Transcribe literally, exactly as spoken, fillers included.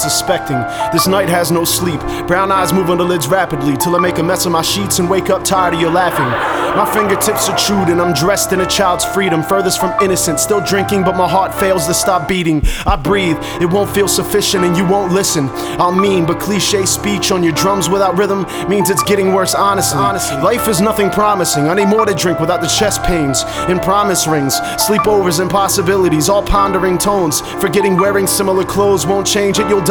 suspecting. This night has no sleep. Brown eyes move on the lids rapidly till I make a mess of my sheets and wake up tired of your laughing. My fingertips protrude and I'm dressed in a child's freedom, furthest from innocence. Still drinking, but my heart fails to stop beating. I breathe, it won't feel sufficient and you won't listen. I'll mean, but cliche speech on your drums without rhythm means it's getting worse, honestly. honestly. Life is nothing promising. I need more to drink without the chest pains and promise rings, sleepovers and possibilities, all pondering tones. Forgetting wearing similar clothes won't change it, you'll